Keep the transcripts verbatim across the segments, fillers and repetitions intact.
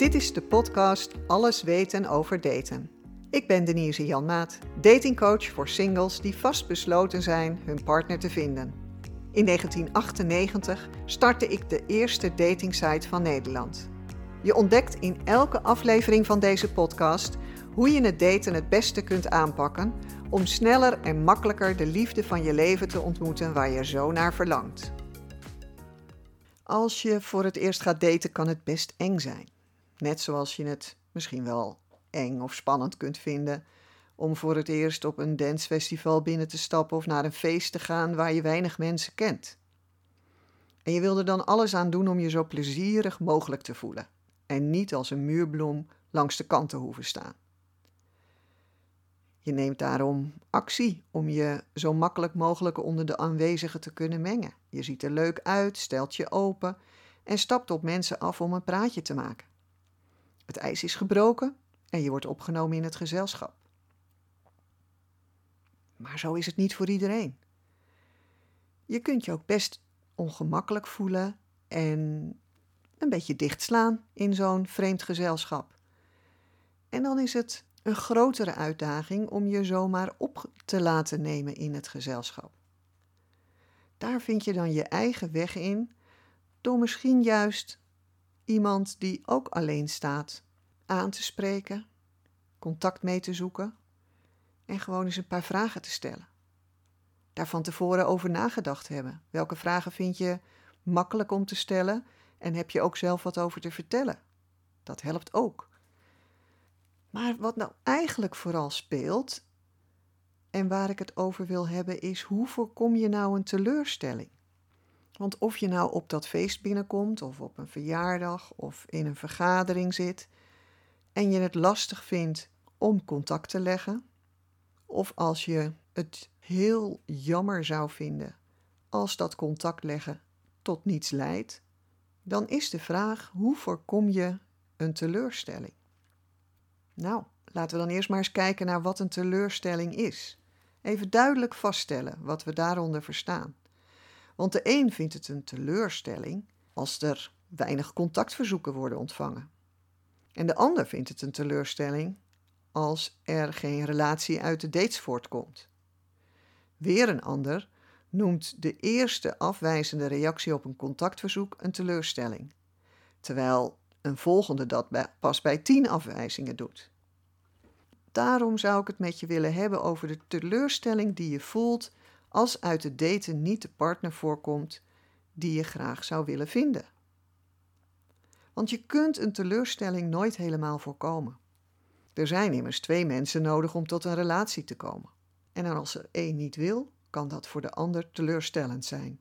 Dit is de podcast Alles weten over daten. Ik ben Denise Janmaat, datingcoach voor singles die vastbesloten zijn hun partner te vinden. In negentien achtennegentig startte ik de eerste datingsite van Nederland. Je ontdekt in elke aflevering van deze podcast hoe je het daten het beste kunt aanpakken om sneller en makkelijker de liefde van je leven te ontmoeten waar je zo naar verlangt. Als je voor het eerst gaat daten kan het best eng zijn. Net zoals je het misschien wel eng of spannend kunt vinden om voor het eerst op een dancefestival binnen te stappen of naar een feest te gaan waar je weinig mensen kent. En je wil er dan alles aan doen om je zo plezierig mogelijk te voelen en niet als een muurbloem langs de kant te hoeven staan. Je neemt daarom actie om je zo makkelijk mogelijk onder de aanwezigen te kunnen mengen. Je ziet er leuk uit, stelt je open en stapt op mensen af om een praatje te maken. Het ijs is gebroken en je wordt opgenomen in het gezelschap. Maar zo is het niet voor iedereen. Je kunt je ook best ongemakkelijk voelen en een beetje dichtslaan in zo'n vreemd gezelschap. En dan is het een grotere uitdaging om je zomaar op te laten nemen in het gezelschap. Daar vind je dan je eigen weg in, door misschien juist iemand die ook alleen staat aan te spreken, contact mee te zoeken en gewoon eens een paar vragen te stellen. Daar van tevoren over nagedacht hebben. Welke vragen vind je makkelijk om te stellen en heb je ook zelf wat over te vertellen? Dat helpt ook. Maar wat nou eigenlijk vooral speelt en waar ik het over wil hebben is hoe voorkom je nou een teleurstelling? Want of je nou op dat feest binnenkomt of op een verjaardag of in een vergadering zit en je het lastig vindt om contact te leggen, of als je het heel jammer zou vinden als dat contact leggen tot niets leidt, dan is de vraag: hoe voorkom je een teleurstelling? Nou, laten we dan eerst maar eens kijken naar wat een teleurstelling is. Even duidelijk vaststellen wat we daaronder verstaan. Want de een vindt het een teleurstelling als er weinig contactverzoeken worden ontvangen. En de ander vindt het een teleurstelling als er geen relatie uit de dates voortkomt. Weer een ander noemt de eerste afwijzende reactie op een contactverzoek een teleurstelling, terwijl een volgende dat bij, pas bij tien afwijzingen doet. Daarom zou ik het met je willen hebben over de teleurstelling die je voelt als uit het daten niet de partner voorkomt die je graag zou willen vinden. Want je kunt een teleurstelling nooit helemaal voorkomen. Er zijn immers twee mensen nodig om tot een relatie te komen. En als er één niet wil, kan dat voor de ander teleurstellend zijn.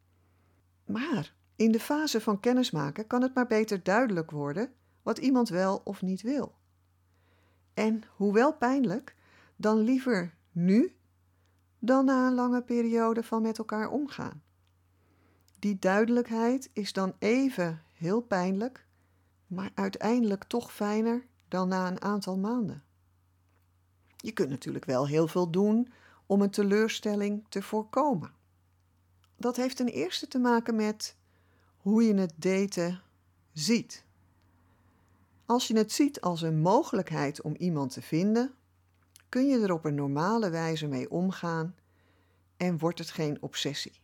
Maar in de fase van kennismaken kan het maar beter duidelijk worden wat iemand wel of niet wil. En hoewel pijnlijk, dan liever nu dan na een lange periode van met elkaar omgaan. Die duidelijkheid is dan even heel pijnlijk, maar uiteindelijk toch fijner dan na een aantal maanden. Je kunt natuurlijk wel heel veel doen om een teleurstelling te voorkomen. Dat heeft ten eerste te maken met hoe je het daten ziet. Als je het ziet als een mogelijkheid om iemand te vinden, kun je er op een normale wijze mee omgaan en wordt het geen obsessie.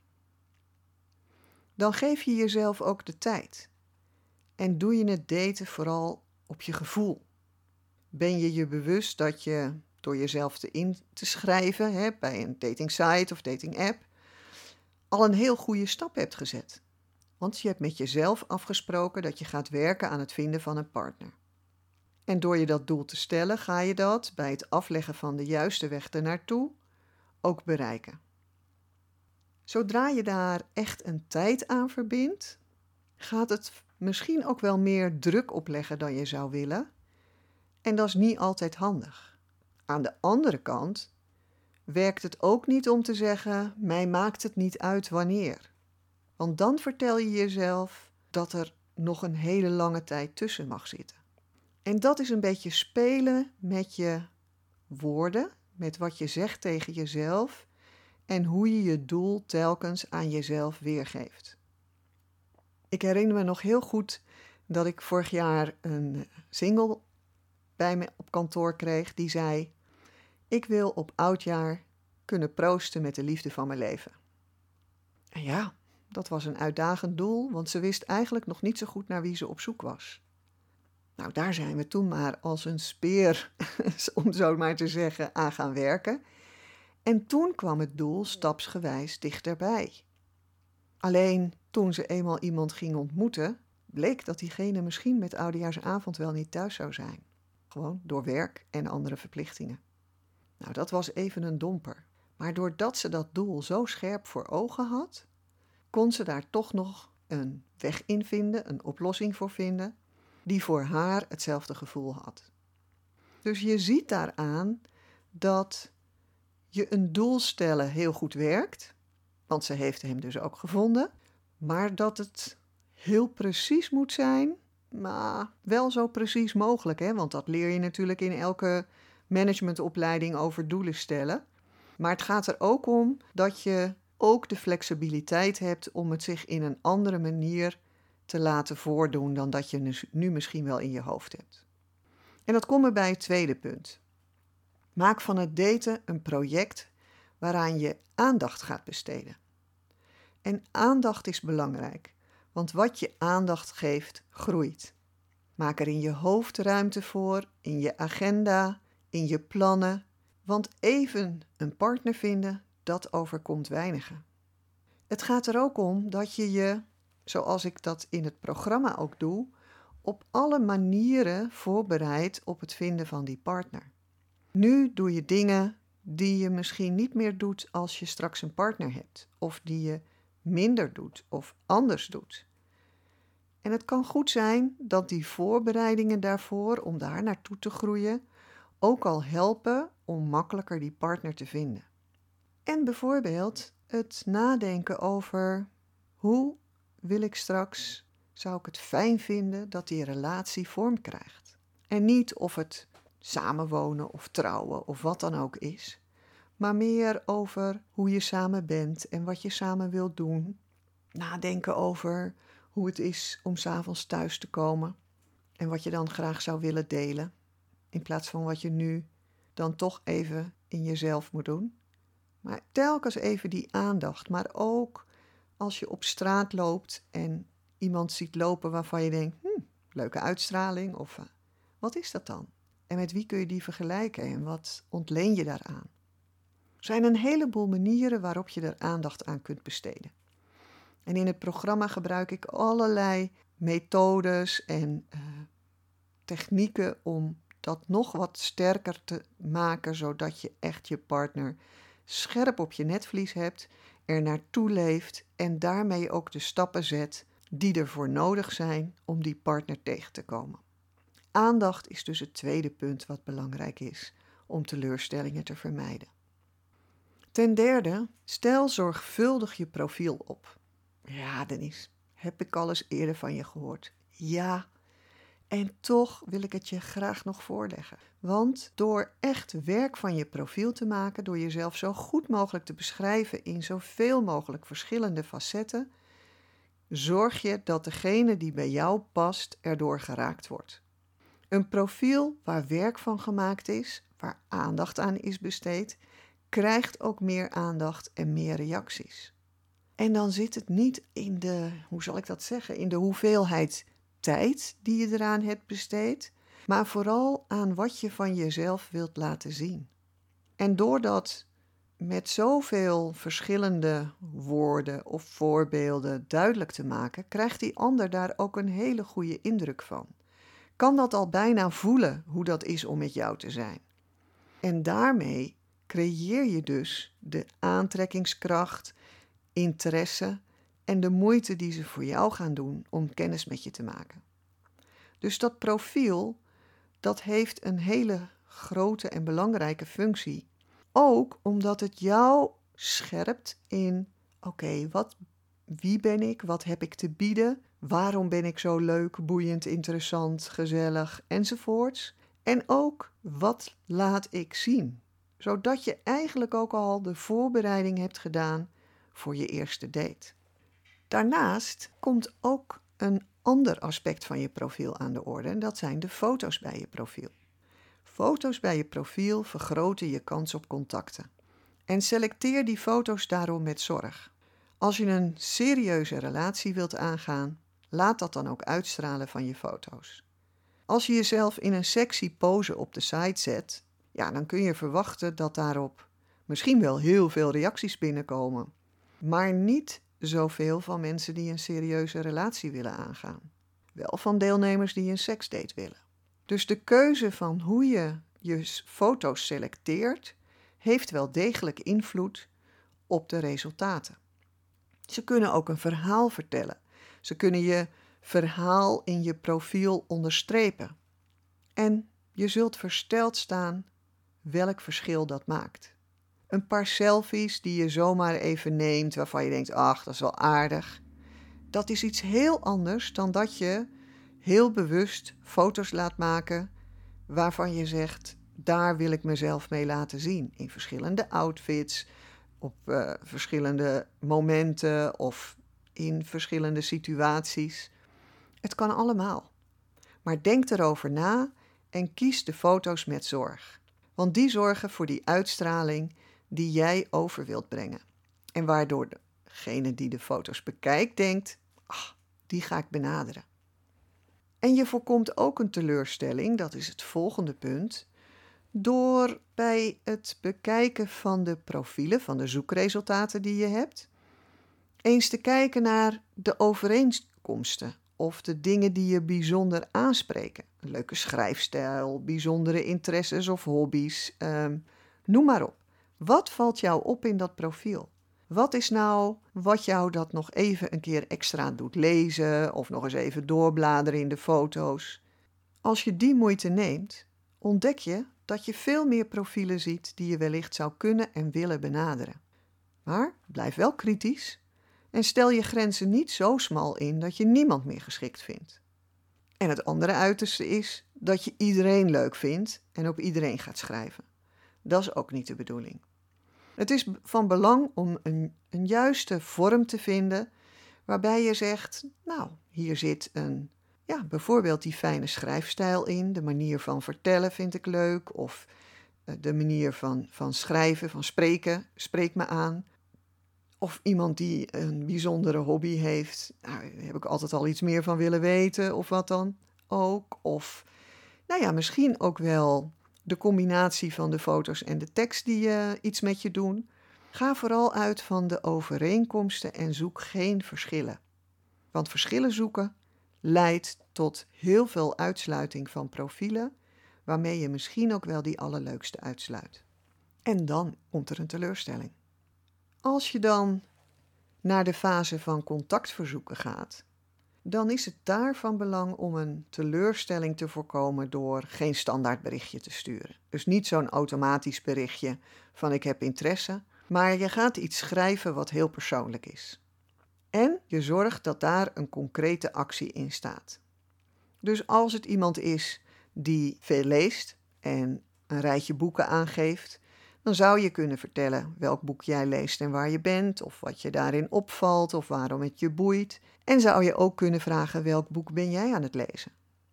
Dan geef je jezelf ook de tijd en doe je het daten vooral op je gevoel. Ben je je bewust dat je door jezelf te in te schrijven hè, bij een datingsite of datingapp al een heel goede stap hebt gezet. Want je hebt met jezelf afgesproken dat je gaat werken aan het vinden van een partner. En door je dat doel te stellen, ga je dat bij het afleggen van de juiste weg ernaartoe ook bereiken. Zodra je daar echt een tijd aan verbindt, gaat het misschien ook wel meer druk opleggen dan je zou willen. En dat is niet altijd handig. Aan de andere kant werkt het ook niet om te zeggen: mij maakt het niet uit wanneer. Want dan vertel je jezelf dat er nog een hele lange tijd tussen mag zitten. En dat is een beetje spelen met je woorden, met wat je zegt tegen jezelf en hoe je je doel telkens aan jezelf weergeeft. Ik herinner me nog heel goed dat ik vorig jaar een single bij me op kantoor kreeg die zei: ik wil op oudjaar kunnen proosten met de liefde van mijn leven. En ja, dat was een uitdagend doel, want ze wist eigenlijk nog niet zo goed naar wie ze op zoek was. Nou, daar zijn we toen maar als een speer, om zo maar te zeggen, aan gaan werken. En toen kwam het doel stapsgewijs dichterbij. Alleen toen ze eenmaal iemand ging ontmoeten, bleek dat diegene misschien met oudejaarsavond wel niet thuis zou zijn. Gewoon door werk en andere verplichtingen. Nou, dat was even een domper. Maar doordat ze dat doel zo scherp voor ogen had, kon ze daar toch nog een weg in vinden, een oplossing voor vinden, die voor haar hetzelfde gevoel had. Dus je ziet daaraan dat je een doel stellen heel goed werkt, want ze heeft hem dus ook gevonden, maar dat het heel precies moet zijn, maar wel zo precies mogelijk, hè? Want dat leer je natuurlijk in elke managementopleiding over doelen stellen. Maar het gaat er ook om dat je ook de flexibiliteit hebt om het zich in een andere manier te laten voordoen dan dat je nu misschien wel in je hoofd hebt. En dat komt me bij het tweede punt. Maak van het daten een project waaraan je aandacht gaat besteden. En aandacht is belangrijk, want wat je aandacht geeft, groeit. Maak er in je hoofd ruimte voor, in je agenda, in je plannen, want even een partner vinden, dat overkomt weinigen. Het gaat er ook om dat je je, zoals ik dat in het programma ook doe, op alle manieren voorbereidt op het vinden van die partner. Nu doe je dingen die je misschien niet meer doet als je straks een partner hebt, of die je minder doet of anders doet. En het kan goed zijn dat die voorbereidingen daarvoor, om daar naartoe te groeien, ook al helpen om makkelijker die partner te vinden. En bijvoorbeeld het nadenken over hoe wil ik straks, zou ik het fijn vinden dat die relatie vorm krijgt. En niet of het samenwonen of trouwen of wat dan ook is, maar meer over hoe je samen bent en wat je samen wilt doen. Nadenken over hoe het is om 's avonds thuis te komen en wat je dan graag zou willen delen, in plaats van wat je nu dan toch even in jezelf moet doen. Maar telkens even die aandacht, maar ook als je op straat loopt en iemand ziet lopen waarvan je denkt, hm, leuke uitstraling of uh, wat is dat dan? En met wie kun je die vergelijken en wat ontleen je daaraan? Er zijn een heleboel manieren waarop je er aandacht aan kunt besteden. En in het programma gebruik ik allerlei methodes en uh, technieken om dat nog wat sterker te maken, zodat je echt je partner scherp op je netvlies hebt, er naartoe leeft en daarmee ook de stappen zet die ervoor nodig zijn om die partner tegen te komen. Aandacht is dus het tweede punt wat belangrijk is om teleurstellingen te vermijden. Ten derde, stel zorgvuldig je profiel op. Ja, Denise, heb ik al eens eerder van je gehoord. Ja, en toch wil ik het je graag nog voorleggen. Want door echt werk van je profiel te maken, door jezelf zo goed mogelijk te beschrijven in zoveel mogelijk verschillende facetten, zorg je dat degene die bij jou past erdoor geraakt wordt. Een profiel waar werk van gemaakt is, waar aandacht aan is besteed, krijgt ook meer aandacht en meer reacties. En dan zit het niet in de, hoe zal ik dat zeggen, in de hoeveelheid tijd die je eraan hebt besteed, maar vooral aan wat je van jezelf wilt laten zien. En door dat met zoveel verschillende woorden of voorbeelden duidelijk te maken, krijgt die ander daar ook een hele goede indruk van. Kan dat al bijna voelen hoe dat is om met jou te zijn. En daarmee creëer je dus de aantrekkingskracht, interesse en de moeite die ze voor jou gaan doen om kennis met je te maken. Dus dat profiel, dat heeft een hele grote en belangrijke functie. Ook omdat het jou scherpt in, oké, okay, wat, wie ben ik, wat heb ik te bieden, waarom ben ik zo leuk, boeiend, interessant, gezellig enzovoorts. En ook, wat laat ik zien, zodat je eigenlijk ook al de voorbereiding hebt gedaan voor je eerste date. Daarnaast komt ook een ander aspect van je profiel aan de orde en dat zijn de foto's bij je profiel. Foto's bij je profiel vergroten je kans op contacten. En selecteer die foto's daarom met zorg. Als je een serieuze relatie wilt aangaan, laat dat dan ook uitstralen van je foto's. Als je jezelf in een sexy pose op de site zet, ja, dan kun je verwachten dat daarop misschien wel heel veel reacties binnenkomen, maar niet zoveel van mensen die een serieuze relatie willen aangaan. Wel van deelnemers die een seksdate willen. Dus de keuze van hoe je je foto's selecteert, heeft wel degelijk invloed op de resultaten. Ze kunnen ook een verhaal vertellen. Ze kunnen je verhaal in je profiel onderstrepen. En je zult versteld staan welk verschil dat maakt. Een paar selfies die je zomaar even neemt, waarvan je denkt, ach, dat is wel aardig. Dat is iets heel anders dan dat je heel bewust foto's laat maken waarvan je zegt, daar wil ik mezelf mee laten zien. In verschillende outfits, op uh, verschillende momenten of in verschillende situaties. Het kan allemaal. Maar denk erover na en kies de foto's met zorg. Want die zorgen voor die uitstraling die jij over wilt brengen. En waardoor degene die de foto's bekijkt denkt, ach, die ga ik benaderen. En je voorkomt ook een teleurstelling, dat is het volgende punt, door bij het bekijken van de profielen, van de zoekresultaten die je hebt, eens te kijken naar de overeenkomsten of de dingen die je bijzonder aanspreken. Een leuke schrijfstijl, bijzondere interesses of hobby's, um, noem maar op. Wat valt jou op in dat profiel? Wat is nou wat jou dat nog even een keer extra doet lezen of nog eens even doorbladeren in de foto's? Als je die moeite neemt, ontdek je dat je veel meer profielen ziet die je wellicht zou kunnen en willen benaderen. Maar blijf wel kritisch en stel je grenzen niet zo smal in dat je niemand meer geschikt vindt. En het andere uiterste is dat je iedereen leuk vindt en op iedereen gaat schrijven. Dat is ook niet de bedoeling. Het is van belang om een, een juiste vorm te vinden waarbij je zegt, nou, hier zit een, ja, bijvoorbeeld die fijne schrijfstijl in, de manier van vertellen vind ik leuk, of uh, de manier van, van schrijven, van spreken, spreekt me aan. Of iemand die een bijzondere hobby heeft, nou, daar heb ik altijd al iets meer van willen weten, of wat dan ook. Of, nou ja, misschien ook wel de combinatie van de foto's en de tekst die uh, iets met je doen. Ga vooral uit van de overeenkomsten en zoek geen verschillen. Want verschillen zoeken leidt tot heel veel uitsluiting van profielen, waarmee je misschien ook wel die allerleukste uitsluit. En dan komt er een teleurstelling. Als je dan naar de fase van contactverzoeken gaat, dan is het daar van belang om een teleurstelling te voorkomen door geen standaard berichtje te sturen. Dus niet zo'n automatisch berichtje van ik heb interesse, maar je gaat iets schrijven wat heel persoonlijk is. En je zorgt dat daar een concrete actie in staat. Dus als het iemand is die veel leest en een rijtje boeken aangeeft, dan zou je kunnen vertellen welk boek jij leest en waar je bent, of wat je daarin opvalt, of waarom het je boeit. En zou je ook kunnen vragen welk boek ben jij aan het lezen?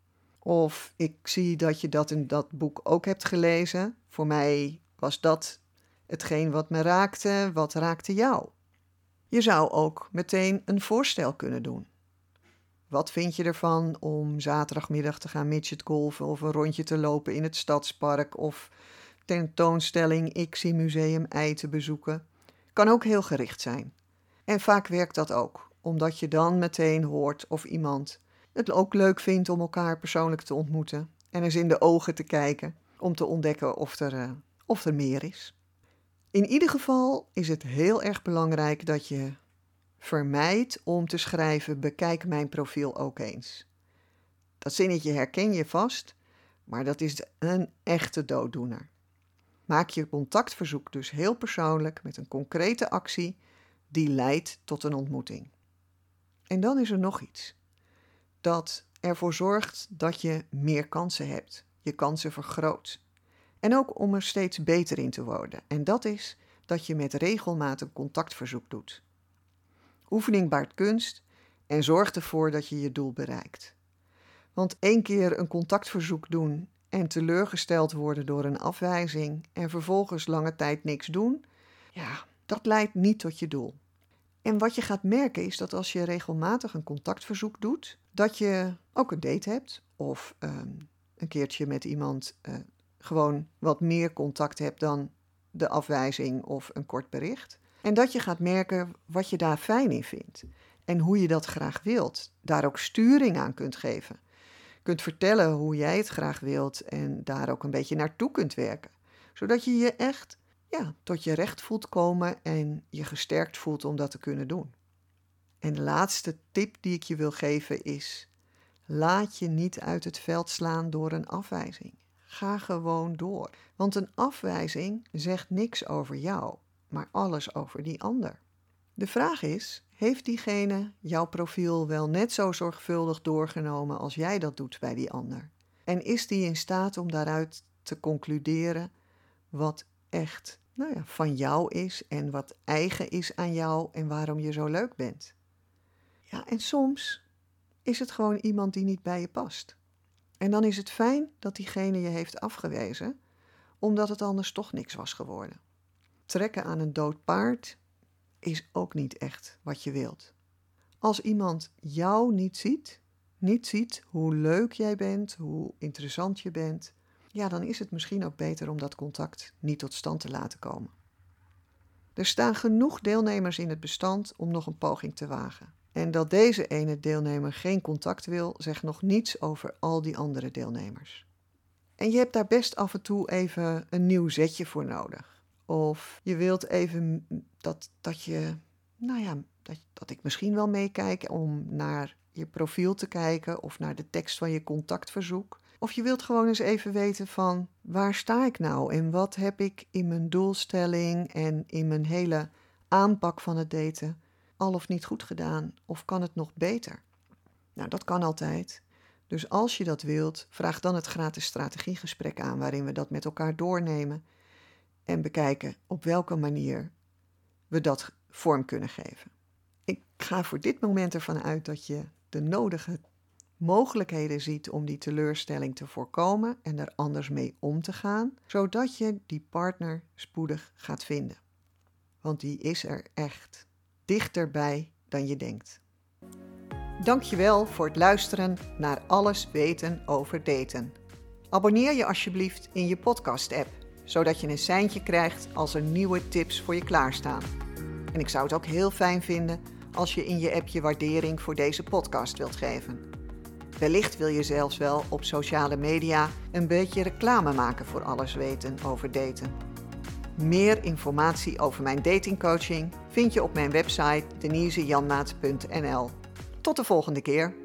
Of ik zie dat je dat en dat boek ook hebt gelezen. Voor mij was dat hetgeen wat me raakte, wat raakte jou? Je zou ook meteen een voorstel kunnen doen. Wat vind je ervan om zaterdagmiddag te gaan midgetgolfen of een rondje te lopen in het stadspark of tentoonstelling X in Museum Y te bezoeken? Kan ook heel gericht zijn. En vaak werkt dat ook, omdat je dan meteen hoort of iemand het ook leuk vindt om elkaar persoonlijk te ontmoeten en eens in de ogen te kijken om te ontdekken of er, uh, of er meer is. In ieder geval is het heel erg belangrijk dat je vermijdt om te schrijven bekijk mijn profiel ook eens. Dat zinnetje herken je vast, maar dat is een echte dooddoener. Maak je contactverzoek dus heel persoonlijk met een concrete actie die leidt tot een ontmoeting. En dan is er nog iets dat ervoor zorgt dat je meer kansen hebt, je kansen vergroot. En ook om er steeds beter in te worden. En dat is dat je met regelmaat een contactverzoek doet. Oefening baart kunst En zorg ervoor dat je je doel bereikt. Want één keer een contactverzoek doen en teleurgesteld worden door een afwijzing en vervolgens lange tijd niks doen, ja, dat leidt niet tot je doel. En wat je gaat merken is dat als je regelmatig een contactverzoek doet, dat je ook een date hebt of um, een keertje met iemand uh, gewoon wat meer contact hebt dan de afwijzing of een kort bericht. En dat je gaat merken wat je daar fijn in vindt en hoe je dat graag wilt. Daar ook sturing aan kunt geven. Je kunt vertellen hoe jij het graag wilt en daar ook een beetje naartoe kunt werken. Zodat je je echt ja, tot je recht voelt komen en je gesterkt voelt om dat te kunnen doen. En de laatste tip die ik je wil geven is: laat je niet uit het veld slaan door een afwijzing. Ga gewoon door. Want een afwijzing zegt niks over jou, maar alles over die ander. De vraag is, heeft diegene jouw profiel wel net zo zorgvuldig doorgenomen als jij dat doet bij die ander? En is die in staat om daaruit te concluderen wat echt nou ja, van jou is en wat eigen is aan jou en waarom je zo leuk bent? Ja, en soms is het gewoon iemand die niet bij je past. En dan is het fijn dat diegene je heeft afgewezen, omdat het anders toch niks was geworden. Trekken aan een dood paard is ook niet echt wat je wilt. Als iemand jou niet ziet, niet ziet hoe leuk jij bent, hoe interessant je bent, ja, dan is het misschien ook beter om dat contact niet tot stand te laten komen. Er staan genoeg deelnemers in het bestand om nog een poging te wagen. En dat deze ene deelnemer geen contact wil, zegt nog niets over al die andere deelnemers. En je hebt daar best af en toe even een nieuw zetje voor nodig. Of je wilt even dat, dat je, nou ja, dat, dat ik misschien wel meekijk om naar je profiel te kijken of naar de tekst van je contactverzoek. Of je wilt gewoon eens even weten van, waar sta ik nou en wat heb ik in mijn doelstelling en in mijn hele aanpak van het daten al of niet goed gedaan, of kan het nog beter? Nou, dat kan altijd. Dus als je dat wilt, vraag dan het gratis strategiegesprek aan waarin we dat met elkaar doornemen en bekijken op welke manier we dat vorm kunnen geven. Ik ga voor dit moment ervan uit dat je de nodige mogelijkheden ziet om die teleurstelling te voorkomen en er anders mee om te gaan, zodat je die partner spoedig gaat vinden. Want die is er echt dichterbij dan je denkt. Dankjewel voor het luisteren naar Alles weten over daten. Abonneer je alsjeblieft in je podcast-app, zodat je een seintje krijgt als er nieuwe tips voor je klaarstaan. En ik zou het ook heel fijn vinden als je in je app je waardering voor deze podcast wilt geven. Wellicht wil je zelfs wel op sociale media een beetje reclame maken voor Alles weten over daten. Meer informatie over mijn datingcoaching vind je op mijn website denise janmaat punt n l. Tot de volgende keer.